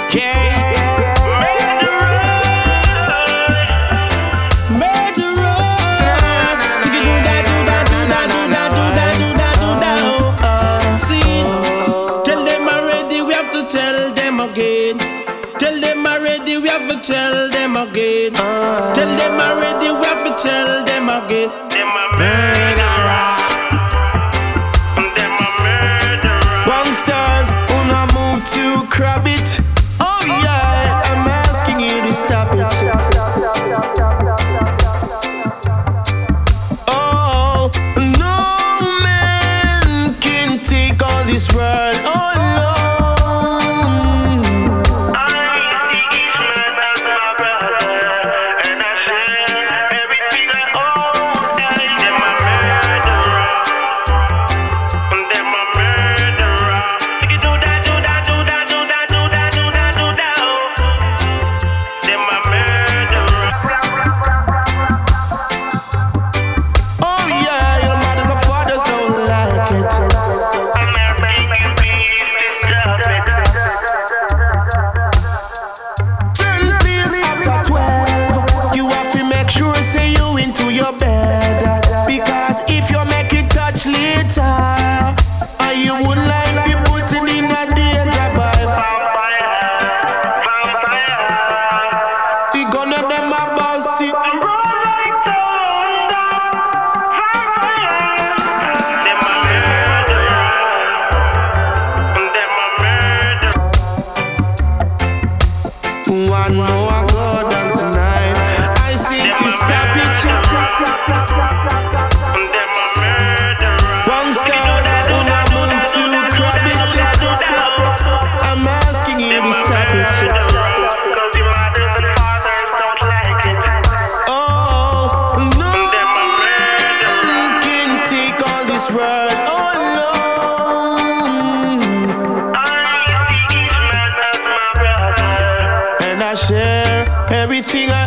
Tell them again. Tell them already, we have to tell them again. Them a murderer. Them a murderer. Bongstars, wanna move to crab it. Oh yeah, I'm asking you to stop it. Oh, no man can take all this world. Oh no. One more I go down tonight. I say to stop it. Bongstars, wanna move to crab it. I'm asking you to stop it. Oh, no man can take all this world. Oh no. I share everything